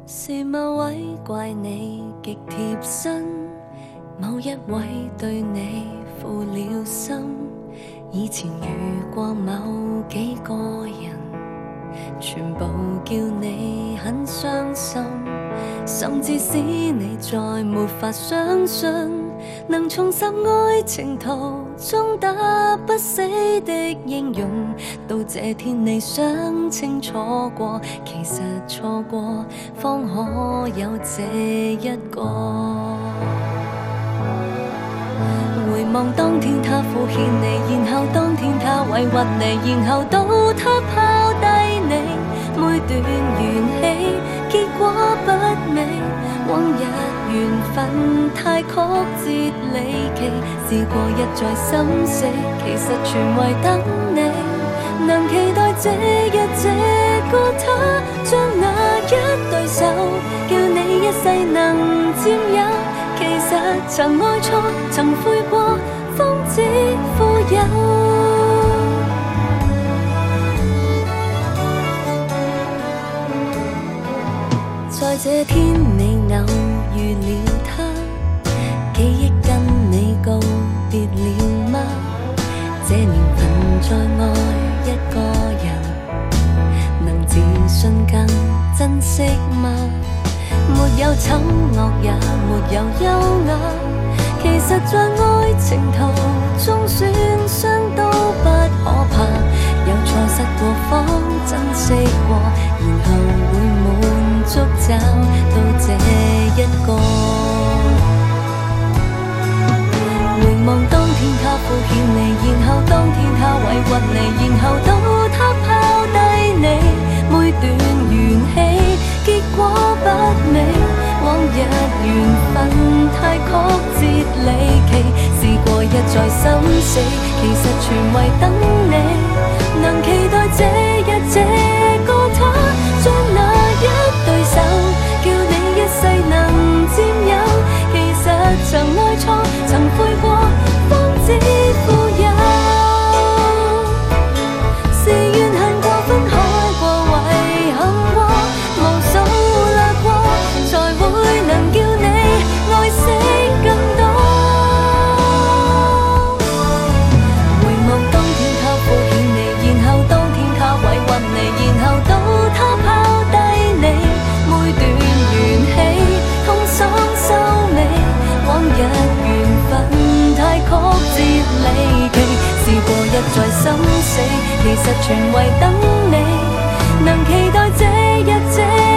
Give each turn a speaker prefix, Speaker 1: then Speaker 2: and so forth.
Speaker 1: 是某位怪你极贴身，某一位对你负了心。以前遇过某几个人，全部叫你很伤心，甚至使你再没法相信，能重拾爱情途中打不死的英勇。到这天你想清楚过，其实错过方可有这一个。回望当天他敷衍你，然後當天他委屈你，然後到他拋低你，每段緣起結果不美，往日緣分太曲折離奇，試過一再心死，其實全為等你，能期待這日這個他，將那一對手叫你一世能佔有。其實曾愛錯，曾悔過，方知富有。在這天你偶遇了他，記憶跟你告別了嗎？這年份再愛一個人，能自信更珍惜嗎？沒有醜惡也沒有優雅，其實在愛情途中損傷都不可怕，有錯失過方珍惜過，然後會滿足找到這一個。回望當天他敷衍你，然後當天他委屈你，然後到他拋低你，每段緣起結果不美，往日緣分太曲折離奇，試過一再心死，其實全為等你，能期待這日這個他，將那一對手叫你一世能佔有。其實曾愛錯，曾悔過，方知富有。是怨恨過，分開過，遺憾過，無數掠過，才會能叫你愛惜更多。回望當天他敷衍你，然後當天他委屈你，然後到他拋低你，每段緣起痛爽收尾，往日緣分太曲折離奇，試過一再心死，其實全為等你，能期待這日這